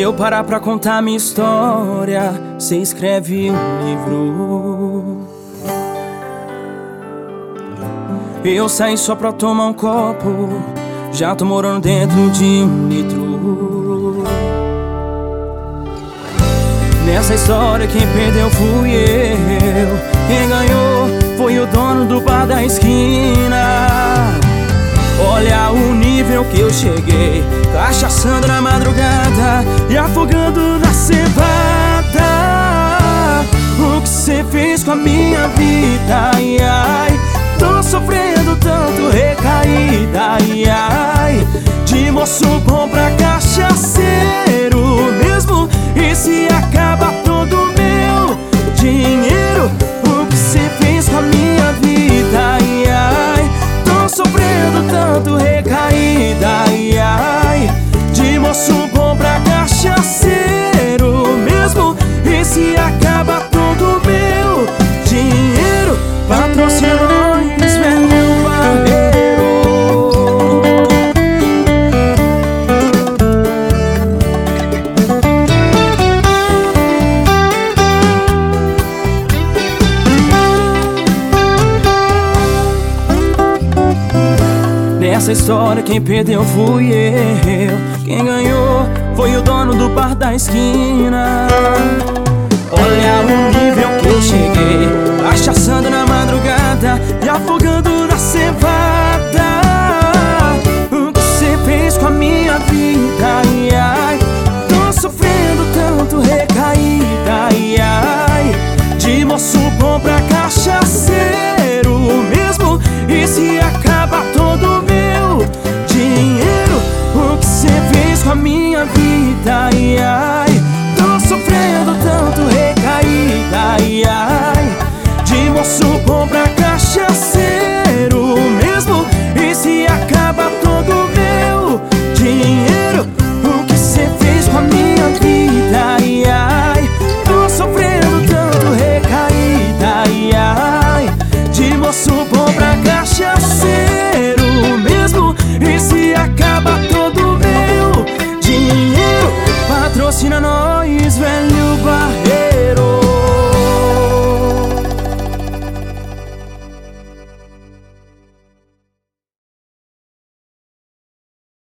eu parar pra contar minha história, cê escreve um livro. Eu saí só pra tomar um copo, já tô morando dentro de 1 litro. Nessa história quem perdeu fui eu, quem ganhou foi o dono do bar da esquina. Olha o nível que eu cheguei, cachaçando na madrugada e afogando na cevada. O que cê fez com a minha vida, ai, ai, tô sofrendo tanto recaída, ai, ai, de moço bom pra cachaceiro mesmo. E se acaba todo o meu dinheiro, o que cê fez com a minha vida, ai, ai, tô sofrendo tanto recaída, ai, ai, de moço bom pra cachaceiro mesmo. E se acaba todo o meu dinheiro, patrocínios, velho barreiro. Nessa história quem perdeu fui eu, quem ganhou foi o dono do bar da esquina. Olha o nível que eu cheguei, cachaçando na madrugada e afogando na cevada. O que cê fez com a minha vida, ai, ai, tô sofrendo tanto recaída, ai, ai, de moço bom pra cachaceiro